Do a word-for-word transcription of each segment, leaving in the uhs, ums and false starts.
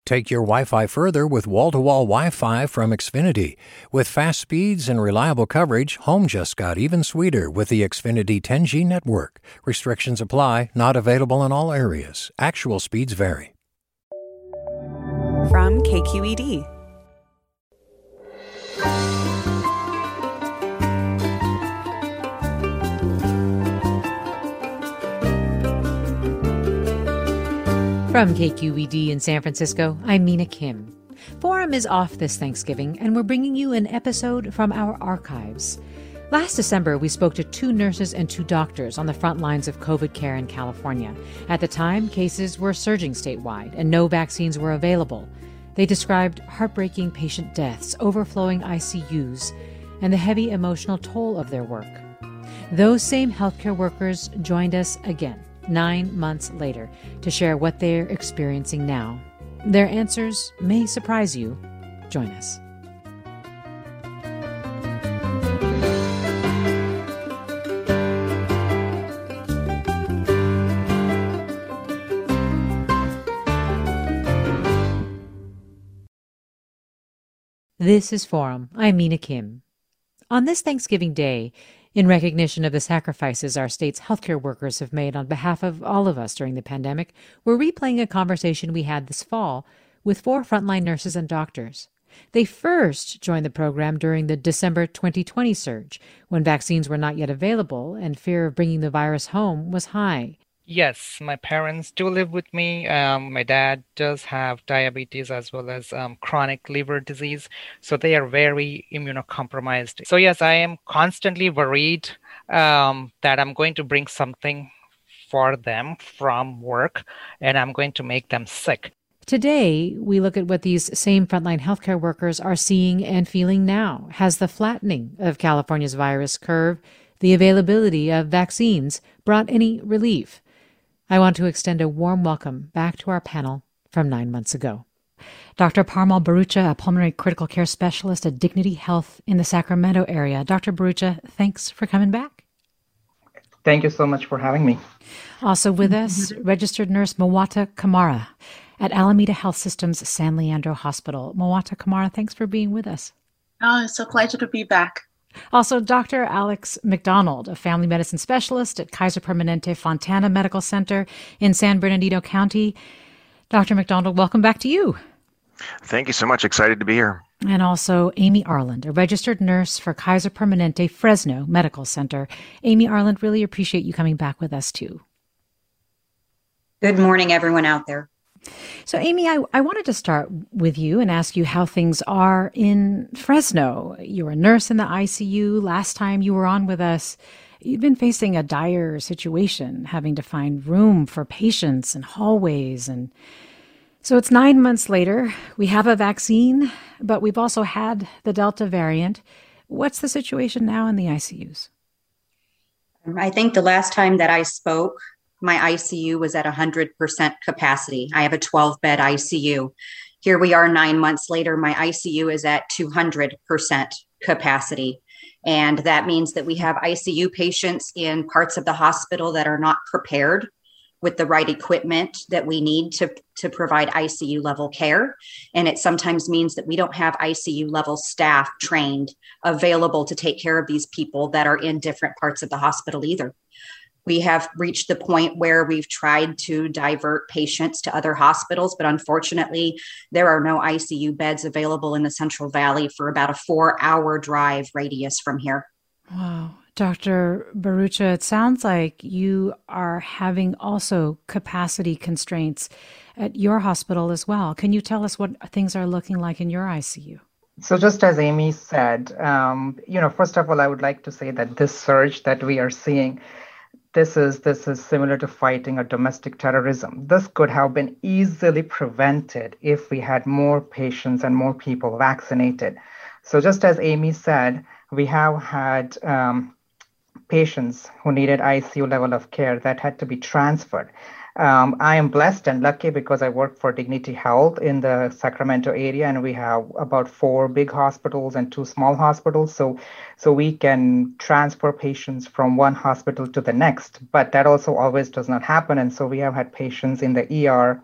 Take your Wi-Fi further with wall-to-wall Wi-Fi from Xfinity. With fast speeds and reliable coverage, home just got even sweeter with the Xfinity ten G network. Restrictions apply, not available in all areas. Actual speeds vary. From K Q E D. From K Q E D in San Francisco, I'm Mina Kim. Forum is off this Thanksgiving, and we're bringing you an episode from our archives. Last December, we spoke to two nurses and two doctors on the front lines of COVID care in California. At the time, cases were surging statewide, and no vaccines were available. They described heartbreaking patient deaths, overflowing I C Us, and the heavy emotional toll of their work. Those same healthcare workers joined us again, nine months later, to share what they're experiencing now. Their answers may surprise you. Join us. This is Forum. I'm Mina Kim. On this Thanksgiving Day, in recognition of the sacrifices our state's healthcare workers have made on behalf of all of us during the pandemic, we're replaying a conversation we had this fall with four frontline nurses and doctors. They first joined the program during the December twenty twenty surge, when vaccines were not yet available and fear of bringing the virus home was high. Yes, my parents do live with me. Um, my dad does have diabetes as well as um, chronic liver disease. So they are very immunocompromised. So yes, I am constantly worried um, that I'm going to bring something for them from work and I'm going to make them sick. Today, we look at what these same frontline healthcare workers are seeing and feeling now. Has the flattening of California's virus curve, the availability of vaccines, brought any relief? I want to extend a warm welcome back to our panel from nine months ago. Doctor Parimal Bharucha, a pulmonary critical care specialist at Dignity Health in the Sacramento area. Doctor Bharucha, thanks for coming back. Thank you so much for having me. Also with us, registered nurse Mawata Kamara at Alameda Health System's San Leandro Hospital. Mawata Kamara, thanks for being with us. Oh, it's a pleasure to be back. Also, Doctor Alex McDonald, a family medicine specialist at Kaiser Permanente Fontana Medical Center in San Bernardino County. Doctor McDonald, welcome back to you. Thank you so much. Excited to be here. And also Amy Arland, a registered nurse for Kaiser Permanente Fresno Medical Center. Amy Arland, really appreciate you coming back with us too. Good morning, everyone out there. So, Amy, I, I wanted to start with you and ask you how things are in Fresno. You're a nurse in the I C U. Last time you were on with us, you'd been facing a dire situation, having to find room for patients and hallways. And so it's nine months later. We have a vaccine, but we've also had the Delta variant. What's the situation now in the I C Us? I think the last time that I spoke, my I C U was at one hundred percent capacity. I have a twelve-bed I C U. Here we are nine months later. My I C U is at two hundred percent capacity. And that means that we have I C U patients in parts of the hospital that are not prepared with the right equipment that we need to, to provide I C U level care. And it sometimes means that we don't have I C U level staff trained available to take care of these people that are in different parts of the hospital either. We have reached the point where we've tried to divert patients to other hospitals, but unfortunately, there are no I C U beds available in the Central Valley for about a four-hour drive radius from here. Wow. Doctor Bharucha, it sounds like you are having also capacity constraints at your hospital as well. Can you tell us what things are looking like in your I C U? So just as Amy said, um, you know, first of all, I would like to say that this surge that we are seeing, This is this is similar to fighting a domestic terrorism. This could have been easily prevented if we had more patients and more people vaccinated. So just as Amy said, we have had um, patients who needed I C U level of care that had to be transferred. Um, I am blessed and lucky because I work for Dignity Health in the Sacramento area, and we have about four big hospitals and two small hospitals. So, so we can transfer patients from one hospital to the next, but that also always does not happen. And so we have had patients in the E R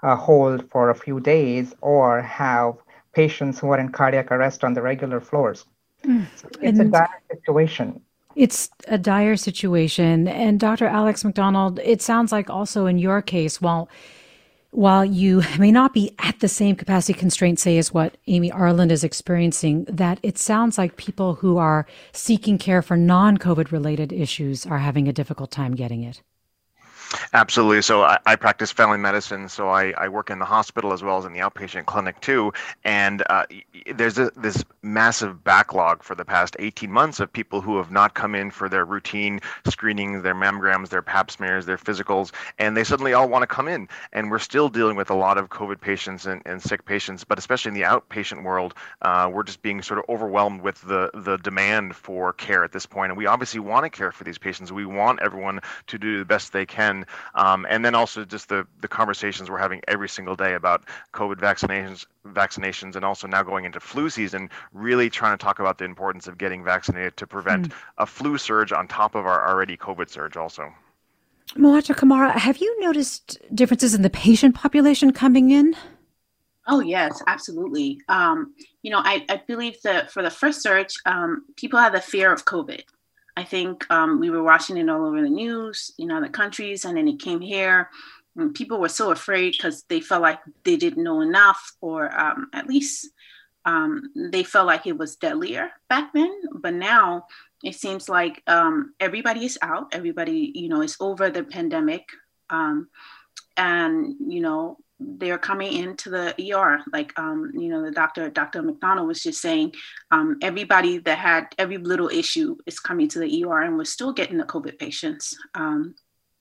uh, hold for a few days or have patients who are in cardiac arrest on the regular floors. Mm. So it's And a dire situation. It's a dire situation. And Doctor Alex McDonald, it sounds like also in your case, while while you may not be at the same capacity constraint, say, as what Amy Arland is experiencing, that it sounds like people who are seeking care for non-COVID related issues are having a difficult time getting it. Absolutely. So I, I practice family medicine, so I, I work in the hospital as well as in the outpatient clinic too. And uh, there's a, this massive backlog for the past eighteen months of people who have not come in for their routine screenings, their mammograms, their pap smears, their physicals, and they suddenly all want to come in. And we're still dealing with a lot of COVID patients and, and sick patients, but especially in the outpatient world, uh, we're just being sort of overwhelmed with the, the demand for care at this point. And we obviously want to care for these patients. We want everyone to do the best they can. Um, and then also just the, the conversations we're having every single day about COVID vaccinations, vaccinations, and also now going into flu season, really trying to talk about the importance of getting vaccinated to prevent mm. a flu surge on top of our already COVID surge also. Moata Kamara, have you noticed differences in the patient population coming in? Oh, yes, absolutely. Um, you know, I, I believe that for the first surge, um, people had the fear of COVID. I think um, we were watching it all over the news, you know, the countries, and then it came here. And people were so afraid because they felt like they didn't know enough, or um, at least um, they felt like it was deadlier back then. But now it seems like um, everybody is out. Everybody, you know, is over the pandemic. Um, and, you know, they're coming into the E R, like, um, you know, the doctor, Doctor McDonald was just saying, um, everybody that had every little issue is coming to the E R, and we're still getting the COVID patients. Um,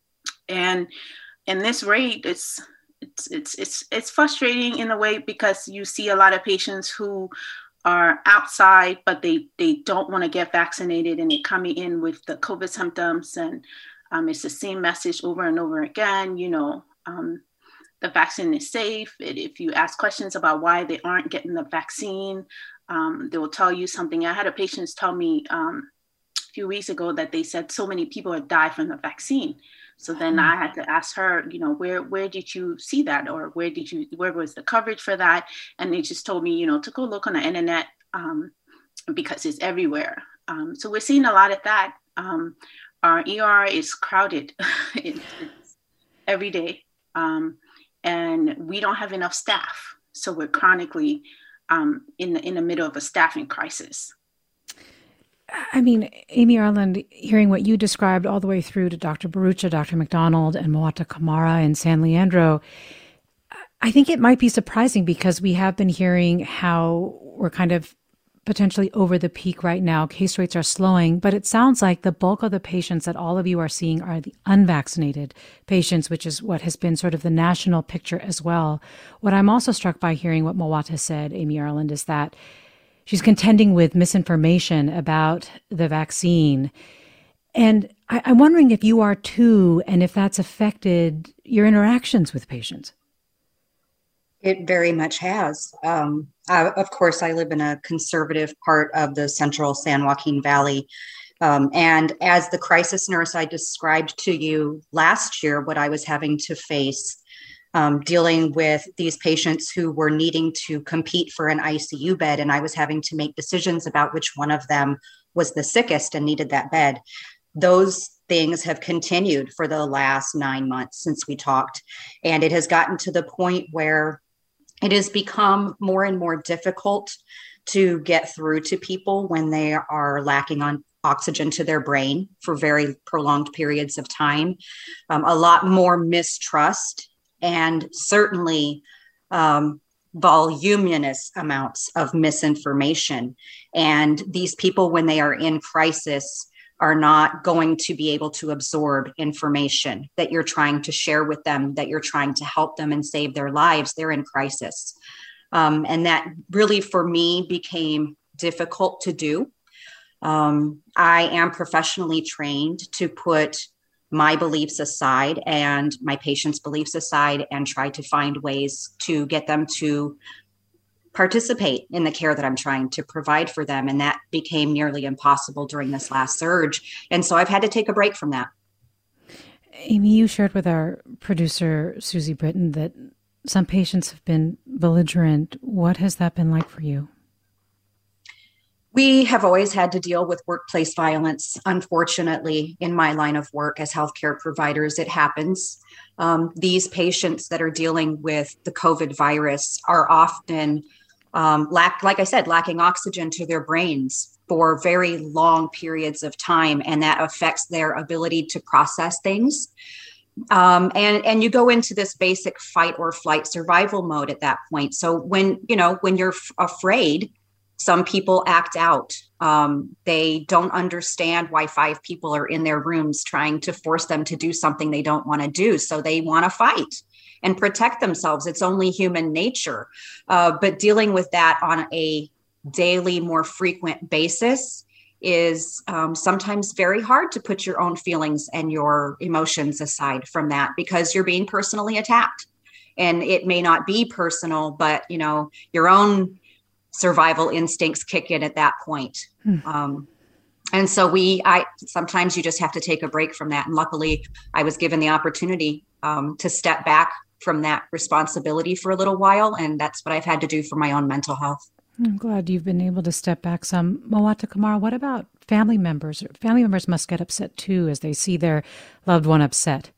and in this rate, it's, it's, it's, it's, it's frustrating in a way, because you see a lot of patients who are outside, but they, they don't want to get vaccinated, and they're coming in with the COVID symptoms. And um, it's the same message over and over again, you know, um, the vaccine is safe. If you ask questions about why they aren't getting the vaccine, um, they will tell you something. I had a patient tell me um, a few weeks ago that they said so many people have died from the vaccine. So then I had to ask her, you know, where where did you see that, or where did you where was the coverage for that? And they just told me, you know, to go look on the internet um, because it's everywhere. Um, so we're seeing a lot of that. Um, our E R is crowded it's, it's every day. Um, And we don't have enough staff. So we're chronically um, in, the, in the middle of a staffing crisis. I mean, Amy Arland, hearing what you described all the way through to Doctor Bharucha, Doctor McDonald, and Moata Kamara and San Leandro, I think it might be surprising, because we have been hearing how we're kind of potentially over the peak right now. Case rates are slowing, but it sounds like the bulk of the patients that all of you are seeing are the unvaccinated patients, which is what has been sort of the national picture as well. What I'm also struck by hearing what Moata said, Amy Arland, is that she's contending with misinformation about the vaccine. And I, I'm wondering if you are too, and if that's affected your interactions with patients. It very much has. Um, I, of course, I live in a conservative part of the central San Joaquin Valley. Um, and as the crisis nurse, I described to you last year what I was having to face um, dealing with these patients who were needing to compete for an I C U bed. And I was having to make decisions about which one of them was the sickest and needed that bed. Those things have continued for the last nine months since we talked. And it has gotten to the point where it has become more and more difficult to get through to people when they are lacking on oxygen to their brain for very prolonged periods of time. Um, a lot more mistrust, and certainly um, voluminous amounts of misinformation. And these people, when they are in crisis, are not going to be able to absorb information that you're trying to share with them, that you're trying to help them and save their lives. They're in crisis. Um, and that really, for me, became difficult to do. Um, I am professionally trained to put my beliefs aside and my patients' beliefs aside and try to find ways to get them to participate in the care that I'm trying to provide for them. And that became nearly impossible during this last surge. And so I've had to take a break from that. Amy, you shared with our producer, Susie Britton, that some patients have been belligerent. What has that been like for you? We have always had to deal with workplace violence. Unfortunately, in my line of work as healthcare providers, it happens. Um, these patients that are dealing with the COVID virus are often, um, lack, like I said, lacking oxygen to their brains for very long periods of time, and that affects their ability to process things. Um, and, and you go into this basic fight or flight survival mode at that point. So when, you know, when you're f- afraid, some people act out. Um, they don't understand why five people are in their rooms trying to force them to do something they don't want to do. So they want to fight and protect themselves. It's only human nature. Uh, but dealing with that on a daily, more frequent basis is um, sometimes very hard to put your own feelings and your emotions aside from that, because you're being personally attacked. And it may not be personal, but, you know, your own survival instincts kick in at that point. Hmm. Um, and so we, I, sometimes you just have to take a break from that. And luckily I was given the opportunity um, to step back from that responsibility for a little while. And that's what I've had to do for my own mental health. I'm glad you've been able to step back some. Mowata Kamara, what about family members? Family members must get upset too as they see their loved one upset.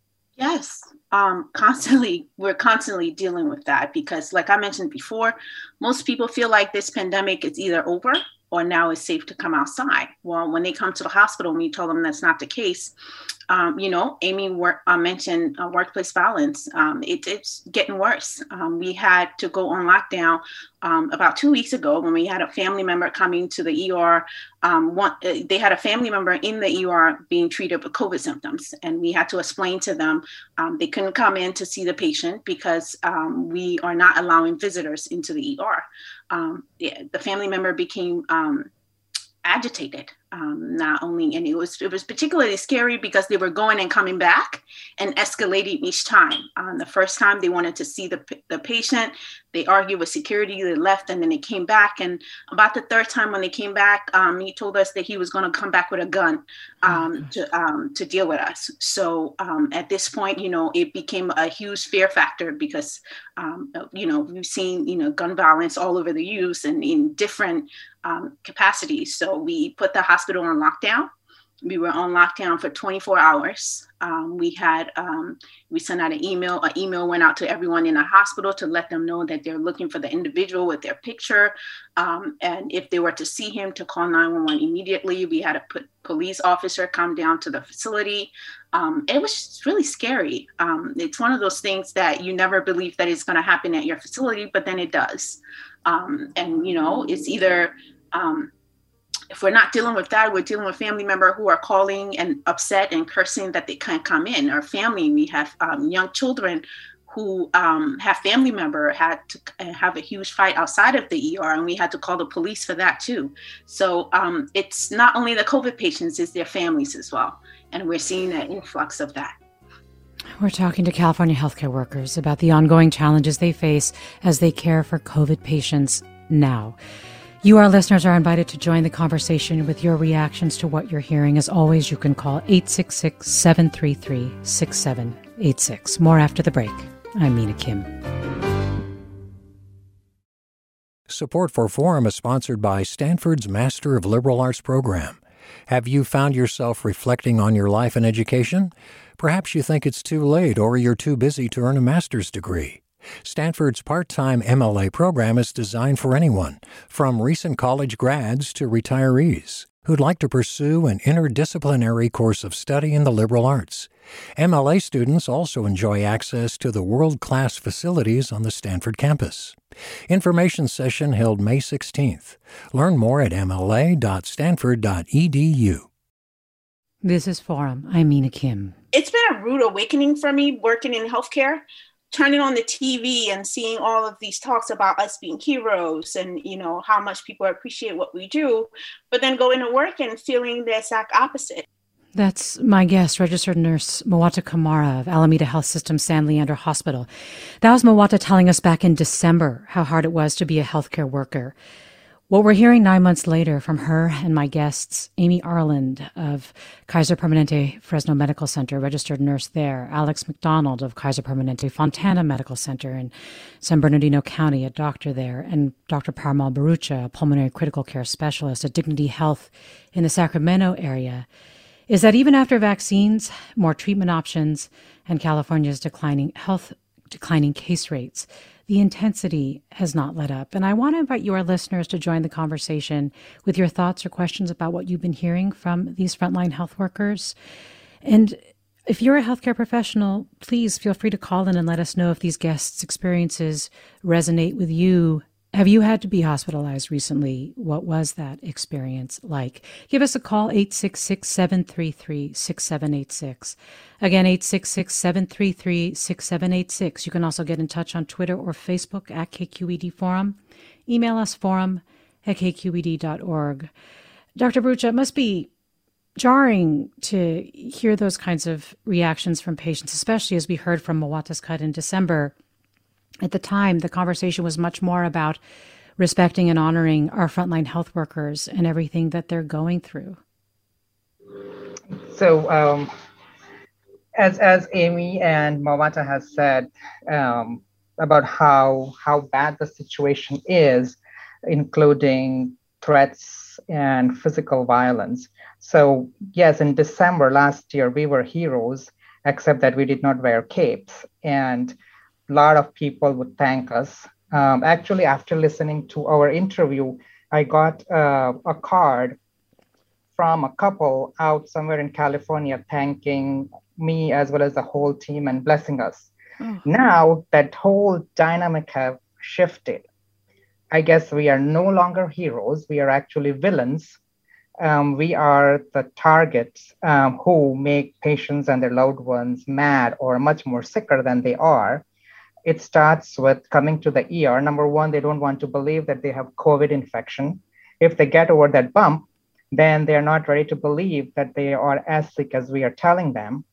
Yes. Um, constantly, we're constantly dealing with that because, like I mentioned before, most people feel like this pandemic is either over or now it's safe to come outside. Well, when they come to the hospital, we tell them that's not the case. Um, you know, Amy work, uh, mentioned uh, workplace violence. Um, it, it's getting worse. Um, we had to go on lockdown um, about two weeks ago when we had a family member coming to the E R. Um, one, uh, they had a family member in the E R being treated with COVID symptoms, and we had to explain to them um, they couldn't come in to see the patient because um, we are not allowing visitors into the E R. Um, the, the family member became um, agitated. Um, not only, and it was it was particularly scary because they were going and coming back and escalating each time. Um, the first time they wanted to see the the patient, they argued with security, they left, and then they came back. And about the third time when they came back, um, he told us that he was going to come back with a gun um, to um, to deal with us. So um, at this point, you know, it became a huge fear factor because, um, you know, we've seen, you know, gun violence all over the news and in different um, capacities. So we put the hospital on lockdown. We were on lockdown for twenty-four hours. Um, we had, um, we sent out an email. An email went out to everyone in the hospital to let them know that they're looking for the individual with their picture. Um, and if they were to see him, to call nine one one immediately. We had a p- police officer come down to the facility. Um, it was just really scary. Um, it's one of those things that you never believe that it's going to happen at your facility, but then it does. Um, and, you know, it's either, um, if we're not dealing with that, we're dealing with family member who are calling and upset and cursing that they can't come in. Our family, we have um, young children who um, have family member had to have a huge fight outside of the E R, and we had to call the police for that too. So um, it's not only the COVID patients, it's their families as well. And we're seeing an influx of that. We're talking to California healthcare workers about the ongoing challenges they face as they care for COVID patients now. You, our listeners, are invited to join the conversation with your reactions to what you're hearing. As always, you can call eight six six, seven three three, six seven eight six. More after the break. I'm Mina Kim. Support for Forum is sponsored by Stanford's Master of Liberal Arts program. Have you found yourself reflecting on your life and education? Perhaps you think it's too late or you're too busy to earn a master's degree. Stanford's part-time M L A program is designed for anyone, from recent college grads to retirees, who'd like to pursue an interdisciplinary course of study in the liberal arts. M L A students also enjoy access to the world-class facilities on the Stanford campus. Information session held May sixteenth. Learn more at m l a dot stanford dot e d u. This is Forum. I'm Mina Kim. It's been a rude awakening for me working in healthcare. Turning on the T V and seeing all of these talks about us being heroes and, you know, how much people appreciate what we do, but then going to work and feeling the exact opposite. That's my guest, registered nurse Mowata Kamara of Alameda Health System San Leandro Hospital. That was Mowata telling us back in December how hard it was to be a healthcare worker. What we're hearing nine months later from her and my guests, Amy Arland of Kaiser Permanente Fresno Medical Center, registered nurse there, Alex McDonald of Kaiser Permanente Fontana Medical Center in San Bernardino County, a doctor there, and Doctor Parimal Bharucha, a pulmonary critical care specialist at Dignity Health in the Sacramento area, is that even after vaccines, more treatment options, and California's declining health, declining case rates, the intensity has not let up. And I want to invite your listeners to join the conversation with your thoughts or questions about what you've been hearing from these frontline health workers. And if you're a healthcare professional, please feel free to call in and let us know if these guests' experiences resonate with you. Have you had to be hospitalized recently? What was that experience like? Give us a call, eight six six, seven three three, six seven eight six. Again, eight six six, seven three three, six seven eight six. You can also get in touch on Twitter or Facebook at K Q E D Forum. Email us forum at k q e d dot org. Doctor Bharucha, it must be jarring to hear those kinds of reactions from patients, especially as we heard from Mwataskat in December. At the time, the conversation was much more about respecting and honoring our frontline health workers and everything that they're going through. So, um, as as Amy and Mawata has said um, about how how bad the situation is, including threats and physical violence. So, yes, in December last year, we were heroes, except that we did not wear capes. And a lot of people would thank us. Um, actually, after listening to our interview, I got uh, a card from a couple out somewhere in California thanking me as well as the whole team and blessing us. Oh. Now that whole dynamic have shifted. I guess we are no longer heroes. We are actually villains. Um, we are the targets um, who make patients and their loved ones mad or much more sicker than they are. It starts with coming to the E R. Number one, they don't want to believe that they have COVID infection. If they get over that bump, then they're not ready to believe that they are as sick as we are telling them.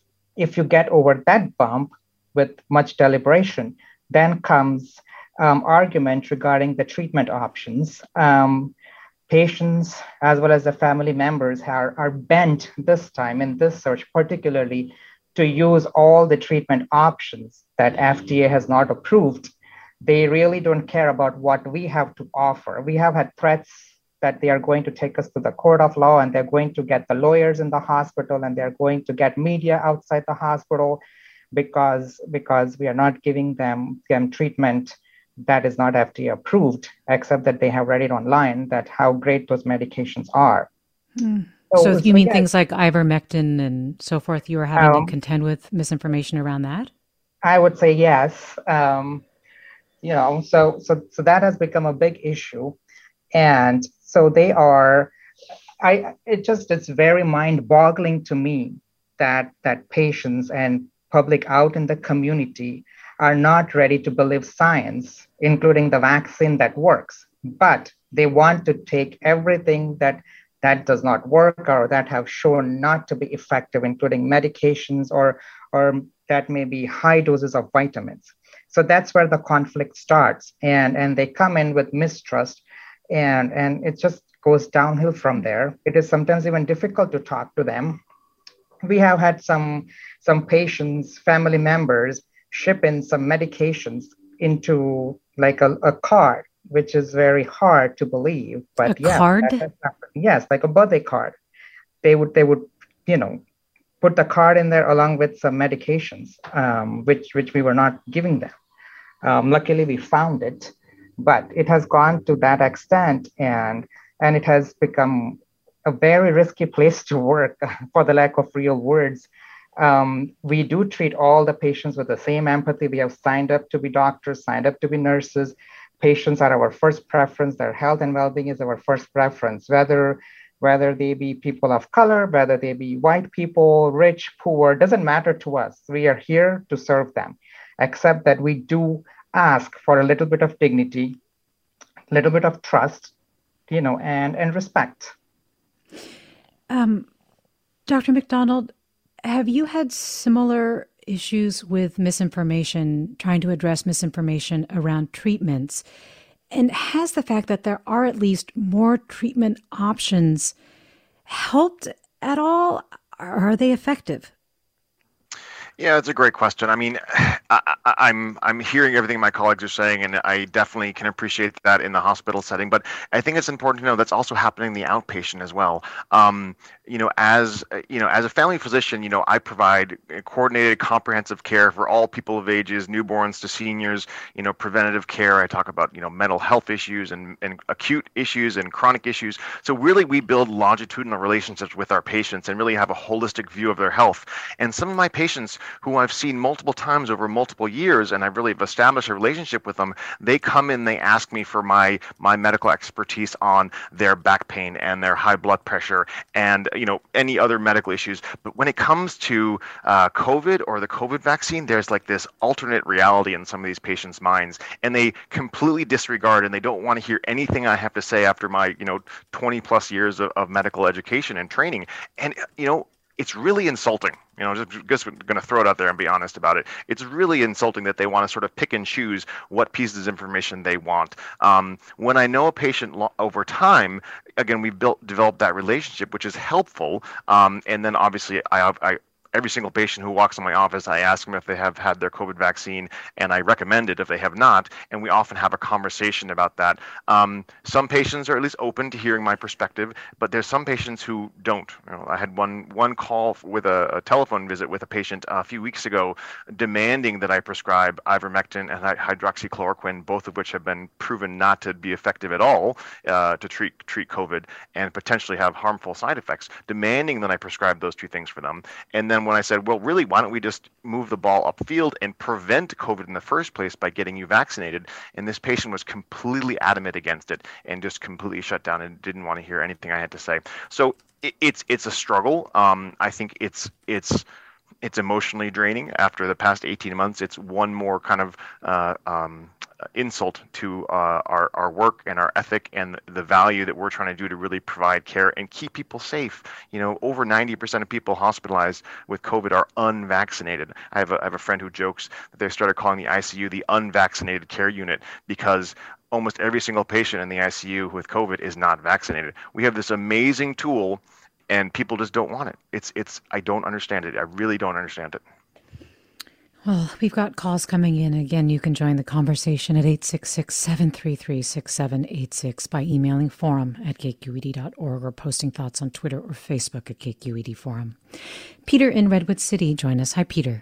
If you get over that bump with much deliberation, then comes um, argument regarding the treatment options. Um, patients, as well as the family members, are, are bent this time in this search, particularly to use all the treatment options that F D A has not approved. They really don't care about what we have to offer. We have had threats that they are going to take us to the court of law and they're going to get the lawyers in the hospital and they're going to get media outside the hospital because, because we are not giving them, them treatment that is not F D A approved, except that they have read it online that how great those medications are. Mm. So, so you so mean yes. things like ivermectin and so forth, you are having um, to contend with misinformation around that? I would say yes. Um, you know, so so so that has become a big issue. And so they are, I it just it's very mind-boggling to me that that patients and public out in the community are not ready to believe science, including the vaccine that works. But they want to take everything that that does not work or that have shown not to be effective, including medications or, or that may be high doses of vitamins. So that's where the conflict starts. And, and they come in with mistrust and, and it just goes downhill from there. It is sometimes even difficult to talk to them. We have had some, some patients, family members, ship in some medications into like a, a card, which is very hard to believe. But a yeah, card? That, that, yes, like a birthday card. They would, they would, you know, put the card in there along with some medications, um, which which we were not giving them. Um, luckily, we found it, but it has gone to that extent, and and it has become a very risky place to work, for the lack of real words. Um, we do treat all the patients with the same empathy. We have signed up to be doctors, signed up to be nurses. Patients are our first preference. Their health and well-being is our first preference, whether whether they be people of color, whether they be white people, rich, poor, doesn't matter to us. We are here to serve them, except that we do ask for a little bit of dignity, a little bit of trust, you know, and, and respect. Um, Doctor McDonald, have you had similar issues with misinformation, trying to address misinformation around treatments? And has the fact that there are at least more treatment options helped at all? Are they effective? Yeah, it's a great question. I mean, I, I, I'm I'm hearing everything my colleagues are saying, and I definitely can appreciate that in the hospital setting. But I think it's important to know that's also happening in the outpatient as well. Um, you know, as you know, as a family physician, you know, I provide coordinated, comprehensive care for all people of ages, newborns to seniors. You know, preventative care. I talk about you know mental health issues and, and acute issues and chronic issues. So really, we build longitudinal relationships with our patients and really have a holistic view of their health. And some of my patients, who I've seen multiple times over multiple years, and I've really established a relationship with them, they come in, they ask me for my my medical expertise on their back pain and their high blood pressure and you know any other medical issues. But when it comes to uh, COVID or the COVID vaccine, there's like this alternate reality in some of these patients' minds, and they completely disregard and they don't want to hear anything I have to say after my you know twenty plus years of, of medical education and training. And you know it's really insulting. You know, just, just going to throw it out there and be honest about it. It's really insulting that they want to sort of pick and choose what pieces of information they want. Um, when I know a patient lo- over time, again, we've built developed that relationship, which is helpful. Um, and then obviously, I, I every single patient who walks in my office, I ask them if they have had their COVID vaccine, and I recommend it if they have not. And we often have a conversation about that. Um, some patients are at least open to hearing my perspective, but there's some patients who don't. You know, I had one one call with a, a telephone visit with a patient a few weeks ago, demanding that I prescribe ivermectin and hydroxychloroquine, both of which have been proven not to be effective at all uh, to treat treat COVID and potentially have harmful side effects, demanding that I prescribe those two things for them. And then when I said, well, really, why don't we just move the ball upfield and prevent COVID in the first place by getting you vaccinated? And this patient was completely adamant against it and just completely shut down and didn't want to hear anything I had to say. So it, it's it's a struggle. Um, I think it's it's it's emotionally draining. After the past eighteen months, it's one more kind of uh, um, insult to uh, our, our work and our ethic and the value that we're trying to do to really provide care and keep people safe. You know, over ninety percent of people hospitalized with COVID are unvaccinated. I have a, I have a friend who jokes that they started calling the I C U the unvaccinated care unit because almost every single patient in the I C U with COVID is not vaccinated. We have this amazing tool and people just don't want it. It's, it's, I don't understand it. I really don't understand it. Well, we've got calls coming in. Again, you can join the conversation at eight six six, seven three three, six seven eight six by emailing forum at k q e d dot org or posting thoughts on Twitter or Facebook at K Q E D Forum. Peter in Redwood City, join us. Hi, Peter.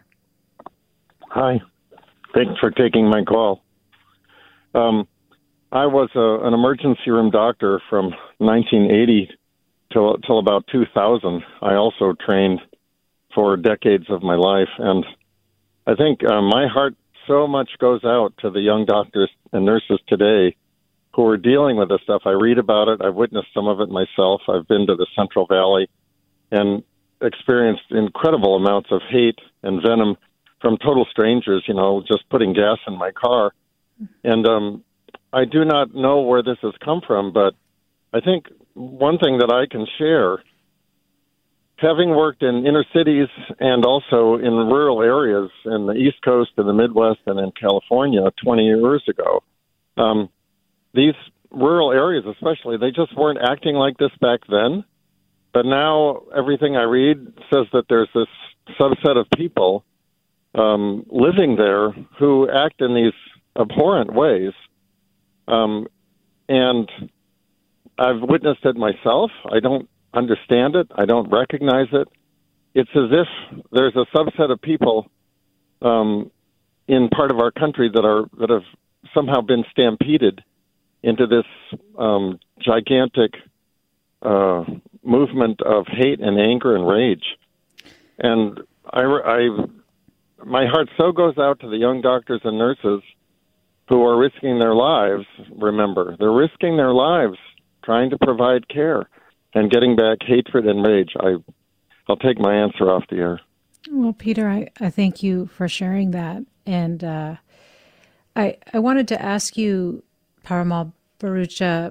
Hi. Thanks for taking my call. Um, I was a, an emergency room doctor from nineteen eighty till, till about two thousand. I also trained for decades of my life, and I think uh, my heart so much goes out to the young doctors and nurses today who are dealing with this stuff. I read about it. I've witnessed some of it myself. I've been to the Central Valley and experienced incredible amounts of hate and venom from total strangers, you know, just putting gas in my car. And um, I do not know where this has come from, but I think one thing that I can share, having worked in inner cities and also in rural areas in the East Coast and the Midwest and in California twenty years ago, um, these rural areas especially, they just weren't acting like this back then. But now everything I read says that there's this subset of people um, living there who act in these abhorrent ways. Um, and I've witnessed it myself. I don't understand it. I don't recognize it. It's as if there's a subset of people um, in part of our country that are that have somehow been stampeded into this um, gigantic uh, movement of hate and anger and rage. And I, I, my heart so goes out to the young doctors and nurses who are risking their lives. Remember, they're risking their lives trying to provide care and getting back hatred and rage. I, I'll take my answer off the air. Well, Peter, I, I thank you for sharing that. And uh, I I wanted to ask you, Parimal Bharucha,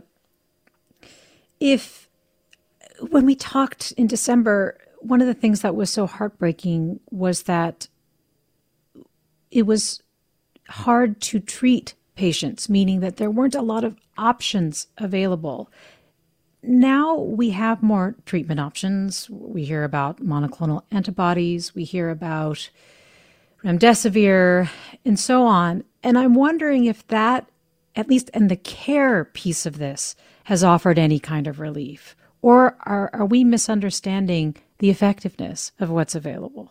if when we talked in December, one of the things that was so heartbreaking was that it was hard to treat patients, meaning that there weren't a lot of options available. Now we have more treatment options. We hear about monoclonal antibodies. We hear about remdesivir and so on. And I'm wondering if that, at least in the care piece of this, has offered any kind of relief. Or are, are we misunderstanding the effectiveness of what's available?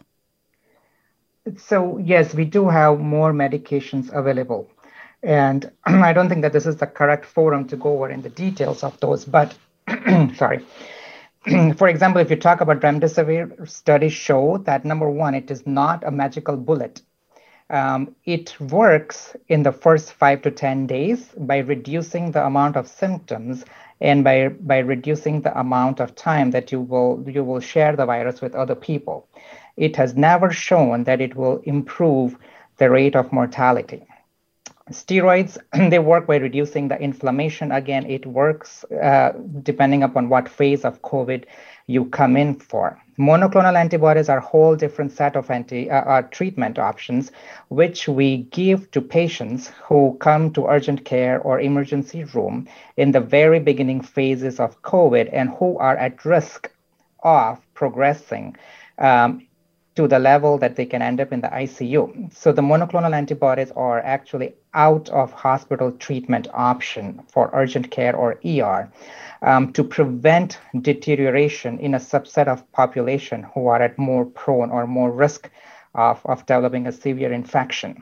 So, yes, we do have more medications available. And I don't think that this is the correct forum to go over in the details of those, but sorry. For example, if you talk about remdesivir, studies show that, number one, it is not a magical bullet. Um, it works in the first five to ten days by reducing the amount of symptoms and by, by reducing the amount of time that you will, you will share the virus with other people. It has never shown that it will improve the rate of mortality. Steroids, they work by reducing the inflammation. Again, it works uh, depending upon what phase of COVID you come in for. Monoclonal antibodies are a whole different set of anti uh, uh, treatment options, which we give to patients who come to urgent care or emergency room in the very beginning phases of COVID and who are at risk of progressing um, to the level that they can end up in the I C U. So the monoclonal antibodies are actually out of hospital treatment option for urgent care or E R um, to prevent deterioration in a subset of population who are at more prone or more risk of, of developing a severe infection.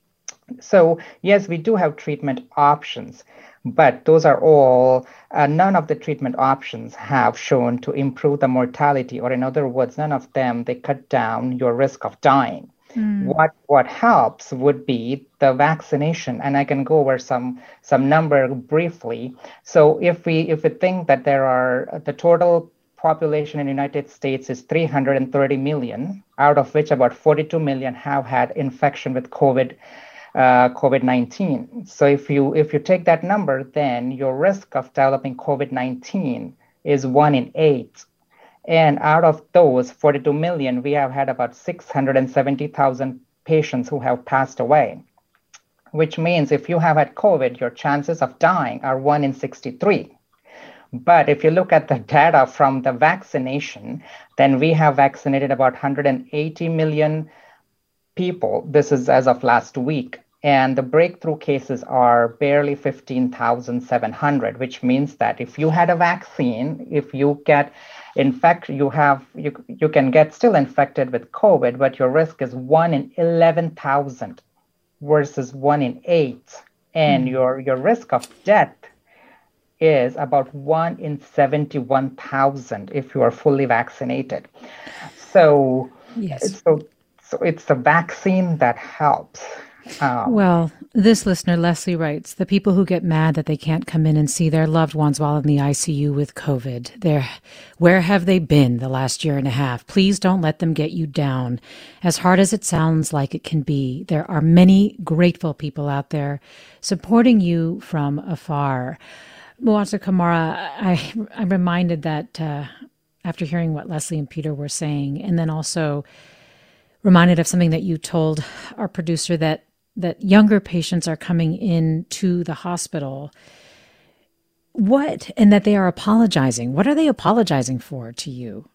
So yes, we do have treatment options, but those are all, uh, none of the treatment options have shown to improve the mortality, or in other words, none of them, they cut down your risk of dying. Mm. What what helps would be the vaccination, and I can go over some some number briefly. So if we if we think that there are, the total population in the United States is three hundred thirty million, out of which about forty-two million have had infection with COVID. Uh, COVID nineteen. So if you if you take that number, then your risk of developing COVID nineteen is one in eight. And out of those forty-two million, we have had about six hundred seventy thousand patients who have passed away, which means if you have had COVID, your chances of dying are one in sixty-three. But if you look at the data from the vaccination, then we have vaccinated about one hundred eighty million people. This is as of last week. And the breakthrough cases are barely fifteen thousand seven hundred, which means that if you had a vaccine, if you get infected, you have you, you can get still infected with COVID, but your risk is one in eleven thousand versus one in eight. And mm. your, your risk of death is about one in seventy-one thousand if you are fully vaccinated. So, yes. so So it's the vaccine that helps. Um, well, this listener, Leslie, writes, the people who get mad that they can't come in and see their loved ones while in the I C U with COVID, they're, where have they been the last year and a half? Please don't let them get you down. As hard as it sounds like it can be, there are many grateful people out there supporting you from afar. Moatsa Kamara, I, I'm reminded that uh, after hearing what Leslie and Peter were saying, and then also reminded of something that you told our producer, that that younger patients are coming in to the hospital. What, and that they are apologizing. What are they apologizing for to you?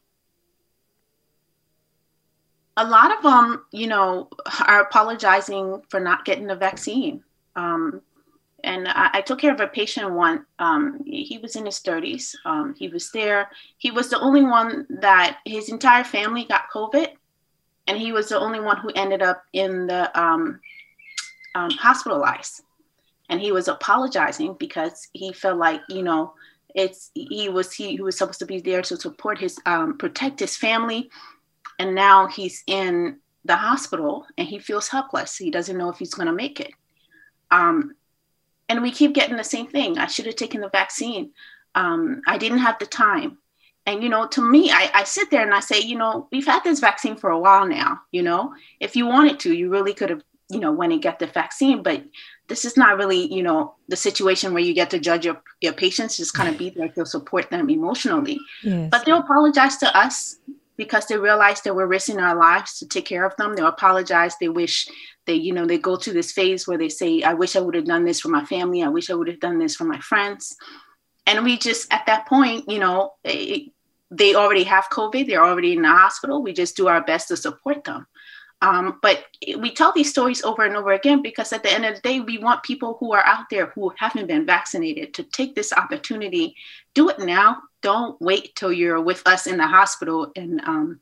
A lot of them, you know, are apologizing for not getting the vaccine. Um, and I, I took care of a patient one. Um, he was in his thirties. Um, he was there. He was the only one that his entire family got COVID. And he was the only one who ended up in the um, um, hospitalized. And he was apologizing because he felt like, you know, it's he was he, he was supposed to be there to support his um, protect his family. And now he's in the hospital and he feels helpless. He doesn't know if he's going to make it. Um, and we keep getting the same thing. I should have taken the vaccine. Um, I didn't have the time. And, you know, to me, I, I sit there and I say, you know, we've had this vaccine for a while now. You know, if you wanted to, you really could have, you know, went and get the vaccine. But this is not really, you know, the situation where you get to judge your, your patients, just kind of be there to support them emotionally. Yes. But they'll apologize to us. because they realize that we're risking our lives to take care of them. They'll apologize. They wish they, you know, they go through this phase where they say, I wish I would have done this for my family. I wish I would have done this for my friends. And we just, at that point, you know, it, they already have COVID. They're already in the hospital. We just do our best to support them. Um, but we tell these stories over and over again, because at the end of the day, we want people who are out there who haven't been vaccinated to take this opportunity. Do it now. Don't wait till you're with us in the hospital and um,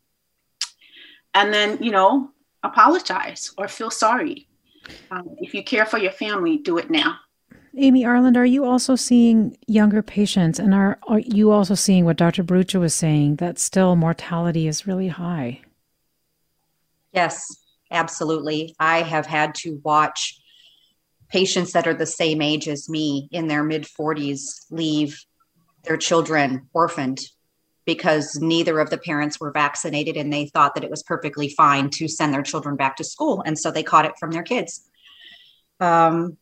and then, you know, apologize or feel sorry. Um, if you care for your family, do it now. Amy Arland, are you also seeing younger patients, and are, are you also seeing what Doctor Bharucha was saying, that still mortality is really high? Yes, absolutely. I have had to watch patients that are the same age as me in their mid forties leave their children orphaned because neither of the parents were vaccinated, and they thought that it was perfectly fine to send their children back to school. And so they caught it from their kids. Um,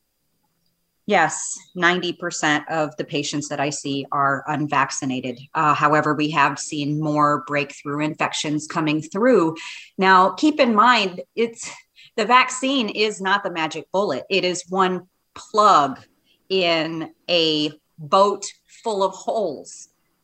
yes, ninety percent of the patients that I see are unvaccinated. Uh, however, we have seen more breakthrough infections coming through. Now, keep in mind, it's the vaccine is not the magic bullet. It is one plug in a boat full of holes.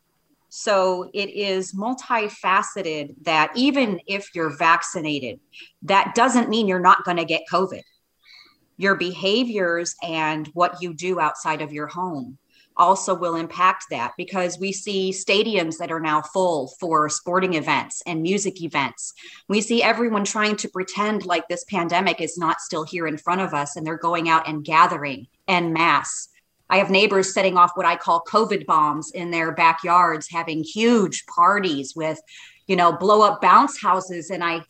So it is multifaceted that even if you're vaccinated, that doesn't mean you're not going to get COVID. Your behaviors and what you do outside of your home also will impact that, because we see stadiums that are now full for sporting events and music events. We see everyone trying to pretend like this pandemic is not still here in front of us, and they're going out and gathering en masse. I have neighbors setting off what I call COVID bombs in their backyards, having huge parties with, you know, blow up bounce houses. And I,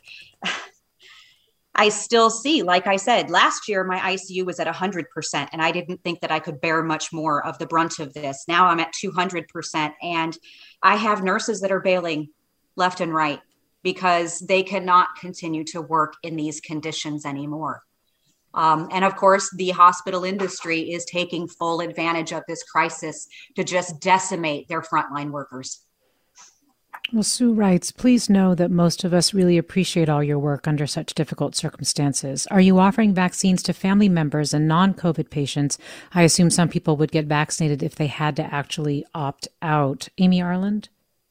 I still see, like I said, last year, my I C U was at one hundred percent, and I didn't think that I could bear much more of the brunt of this. Now I'm at two hundred percent, and I have nurses that are bailing left and right because they cannot continue to work in these conditions anymore. Um, and of course, the hospital industry is taking full advantage of this crisis to just decimate their frontline workers. Well, Sue writes, please know that most of us really appreciate all your work under such difficult circumstances. Are you offering vaccines to family members and non-COVID patients? I assume some people would get vaccinated if they had to actually opt out. Amy Arland?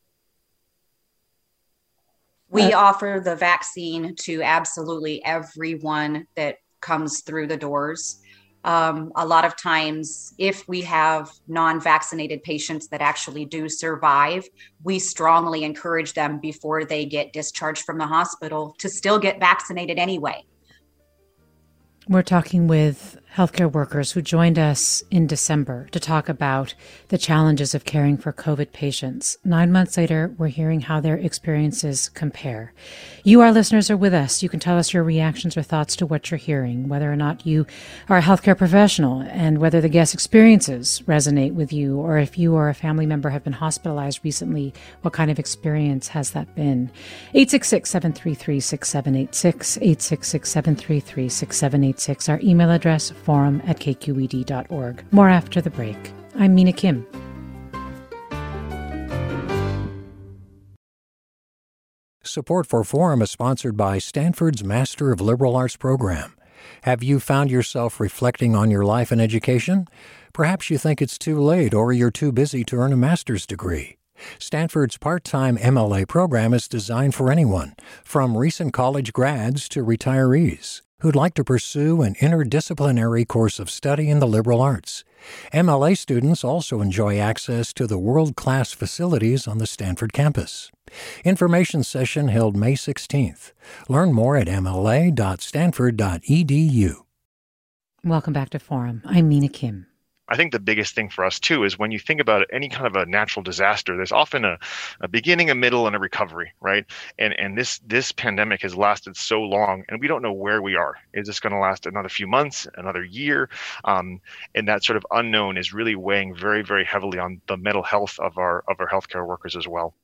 We uh, offer the vaccine to absolutely everyone that comes through the doors. Um, a lot of times, if we have non-vaccinated patients that actually do survive, we strongly encourage them before they get discharged from the hospital to still get vaccinated anyway. We're talking with healthcare workers who joined us in December to talk about the challenges of caring for COVID patients. Nine months later, we're hearing how their experiences compare. You, our listeners, are with us. You can tell us your reactions or thoughts to what you're hearing, whether or not you are a healthcare professional, and whether the guest experiences resonate with you, or if you or a family member have been hospitalized recently, what kind of experience has that been? eight six six, seven three three, six seven eight six, eight six six, seven three three, six seven eight six, our email address, forum at k q e d dot org. More after the break. I'm Mina Kim. Support for Forum is sponsored by Stanford's Master of Liberal Arts program. Have you found yourself reflecting on your life and education? Perhaps you think it's too late or you're too busy to earn a master's degree. Stanford's part-time M L A program is designed for anyone, from recent college grads to retirees, who'd like to pursue an interdisciplinary course of study in the liberal arts. M L A students also enjoy access to the world-class facilities on the Stanford campus. Information session held May sixteenth. Learn more at m l a dot stanford dot e d u. Welcome back to Forum. I'm Mina Kim. I think the biggest thing for us, too, is when you think about any kind of a natural disaster, there's often a, a beginning, a middle, and a recovery, right? And and this this pandemic has lasted so long, and we don't know where we are. Is this going to last another few months, another year? Um, and that sort of unknown is really weighing very, very heavily on the mental health of our of our healthcare workers as well.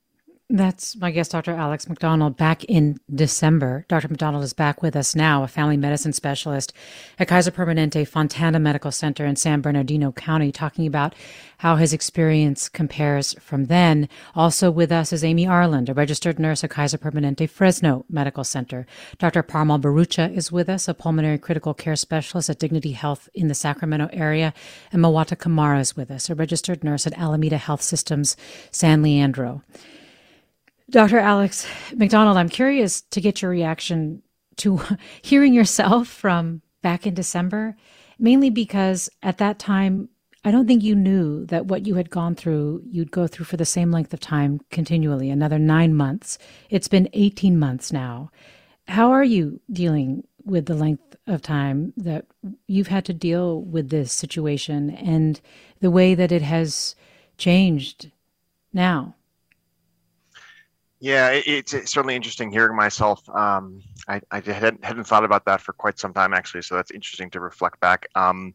That's my guest, Doctor Alex McDonald, back in December. Doctor McDonald is back with us now, a family medicine specialist at Kaiser Permanente Fontana Medical Center in San Bernardino County, talking about how his experience compares from then. Also with us is Amy Arland, a registered nurse at Kaiser Permanente Fresno Medical Center. Doctor Parmal Barucha is with us, a pulmonary critical care specialist at Dignity Health in the Sacramento area. And Mawata Kamara is with us, a registered nurse at Alameda Health Systems, San Leandro. Doctor Alex McDonald, I'm curious to get your reaction to hearing yourself from back in December, mainly because at that time, I don't think you knew that what you had gone through, you'd go through for the same length of time continually, another nine months. It's been eighteen months now. How are you dealing with the length of time that you've had to deal with this situation and the way that it has changed now? Yeah, it, it's, it's certainly interesting hearing myself. Um, I, I hadn't, hadn't thought about that for quite some time, actually, so that's interesting to reflect back. Um,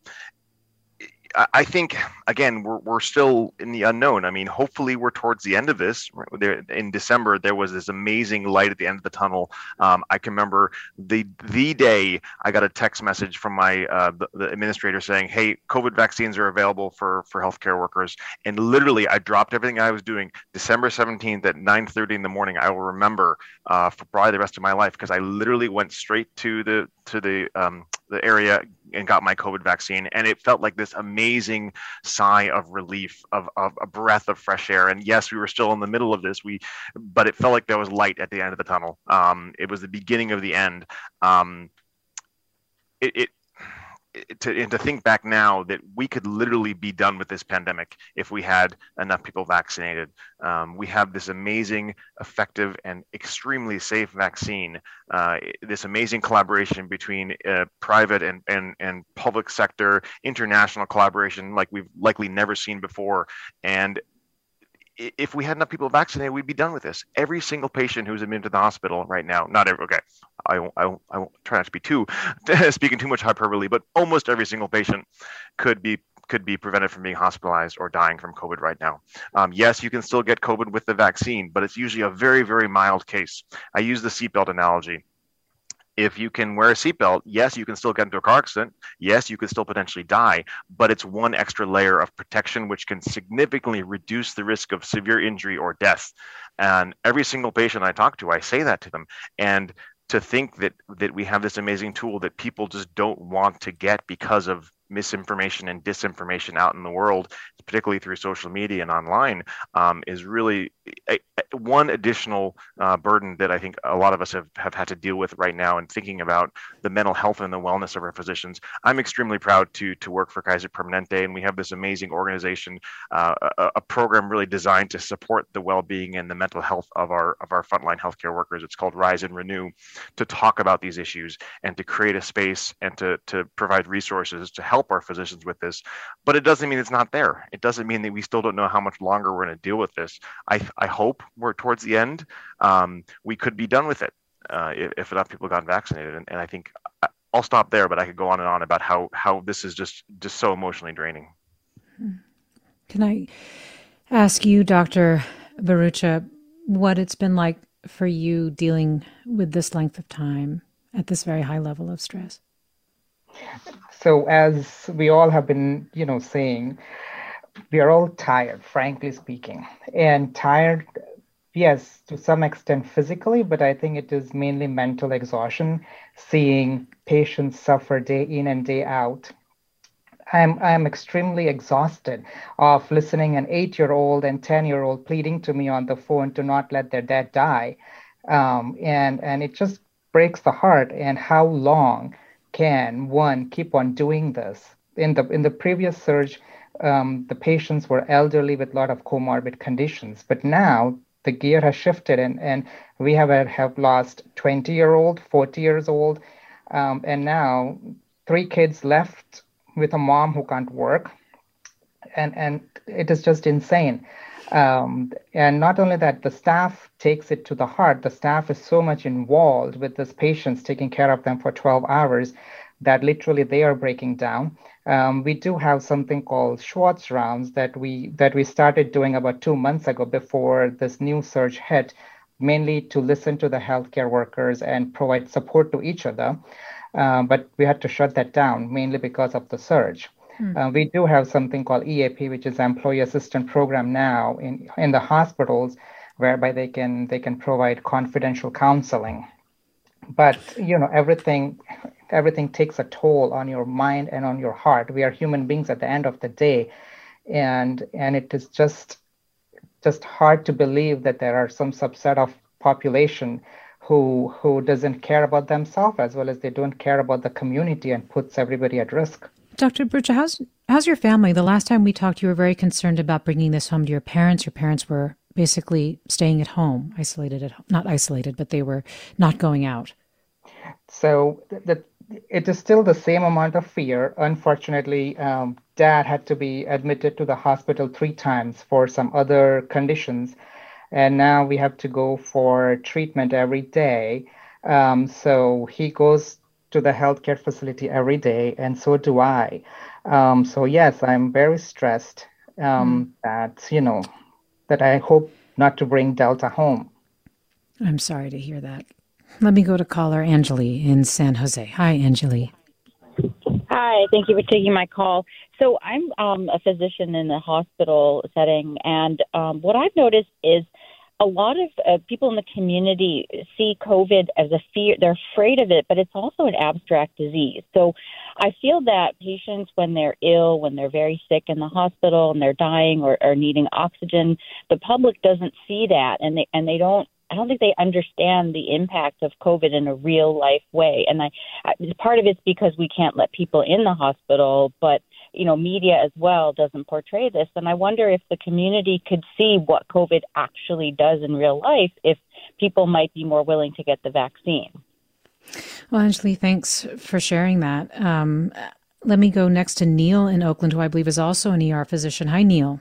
I, I think, again, we're, we're still in the unknown. I mean, hopefully we're towards the end of this. There, in December, there was this amazing light at the end of the tunnel. Um, I can remember the the day I got a text message from my uh, the, the administrator saying, "Hey, COVID vaccines are available for for healthcare workers." And literally, I dropped everything I was doing. December seventeenth at nine thirty in the morning, I will remember uh, for probably the rest of my life, because I literally went straight to the to the um, the area and got my COVID vaccine, and it felt like this amazing sigh of relief, of, of a breath of fresh air. And yes, we were still in the middle of this, we, but it felt like there was light at the end of the tunnel. Um, it was the beginning of the end. Um, it, it To, and to think back now that we could literally be done with this pandemic if we had enough people vaccinated. Um, we have this amazing, effective, and extremely safe vaccine. Uh, this amazing collaboration between uh, private and, and, and public sector, international collaboration like we've likely never seen before. And if we had enough people vaccinated, we'd be done with this. Every single patient who's admitted to the hospital right now, not every, okay, I won't, I won't, I won't try not to be too, speaking too much hyperbole, but almost every single patient could be could be prevented from being hospitalized or dying from COVID right now. Um, yes, you can still get COVID with the vaccine, but it's usually a very, very mild case. I use the seatbelt analogy. If you can wear a seatbelt, yes, you can still get into a car accident. Yes, you could still potentially die, but it's one extra layer of protection which can significantly reduce the risk of severe injury or death. And every single patient I talk to, I say that to them. And to think that that we have this amazing tool that people just don't want to get because of misinformation and disinformation out in the world, particularly through social media and online, um, is really a, a, one additional uh, burden that I think a lot of us have, have had to deal with right now. And thinking about the mental health and the wellness of our physicians, I'm extremely proud to to work for Kaiser Permanente, and we have this amazing organization, uh, a, a program really designed to support the well-being and the mental health of our of our frontline healthcare workers. It's called Rise and Renew, to talk about these issues and to create a space and to to provide resources to help help our physicians with this. But it doesn't mean it's not there. It doesn't mean that we still don't know how much longer we're going to deal with this. I, I hope we're towards the end. Um, we could be done with it uh, if, if enough people got vaccinated. And, and I think I'll stop there, but I could go on and on about how, how this is just, just so emotionally draining. Can I ask you, Doctor Barucha, what it's been like for you dealing with this length of time at this very high level of stress? So as we all have been, you know, saying, we are all tired, frankly speaking, and tired, yes, to some extent physically, but I think it is mainly mental exhaustion, seeing patients suffer day in and day out. I'm I'm extremely exhausted of listening an eight-year-old and ten-year-old pleading to me on the phone to not let their dad die. Um, and, and it just breaks the heart. And how long can one keep on doing this? In the in the previous surge, um, the patients were elderly with a lot of comorbid conditions, but now the gear has shifted, and, and we have have lost twenty-year-old, forty years old, um, and now three kids left with a mom who can't work, and and it is just insane. Um, and not only that, the staff takes it to the heart. The staff is so much involved with these patients, taking care of them for twelve hours, that literally they are breaking down. Um, we do have something called Schwartz rounds that we that we started doing about two months ago before this new surge hit, mainly to listen to the healthcare workers and provide support to each other. Uh, but we had to shut that down mainly because of the surge. Mm. Uh, we do have something called E A P, which is Employee Assistance Program now in in the hospitals, whereby they can they can provide confidential counseling. But you know everything everything takes a toll on your mind and on your heart. We are human beings at the end of the day, and and it is just just hard to believe that there are some subset of population who who doesn't care about themselves as well as they don't care about the community and puts everybody at risk. Doctor Burcha, how's how's your family? The last time we talked, you were very concerned about bringing this home to your parents. Your parents were basically staying at home, isolated at home, not isolated, but they were not going out. So the, the, it is still the same amount of fear. Unfortunately, um, Dad had to be admitted to the hospital three times for some other conditions. And now we have to go for treatment every day. Um, so he goes to the healthcare facility every day, and so do I. Um, so yes, I'm very stressed um, mm. that, you know, that I hope not to bring Delta home. I'm sorry to hear that. Let me go to caller Angeli in San Jose. Hi, Angeli. Hi, thank you for taking my call. So I'm um, a physician in the hospital setting, and um, what I've noticed is a lot of uh, people in the community see COVID as a fear. They're afraid of it, but it's also an abstract disease. So I feel that patients, when they're ill, when they're very sick in the hospital and they're dying or, or needing oxygen, the public doesn't see that, and they and they don't. I don't think they understand the impact of COVID in a real life way. And I, I part of it's because we can't let people in the hospital, but you know, media as well doesn't portray this. And I wonder if the community could see what COVID actually does in real life, if people might be more willing to get the vaccine. Well, Angeli, thanks for sharing that. Um, let me go next to Neil in Oakland, who I believe is also an E R physician. Hi, Neil.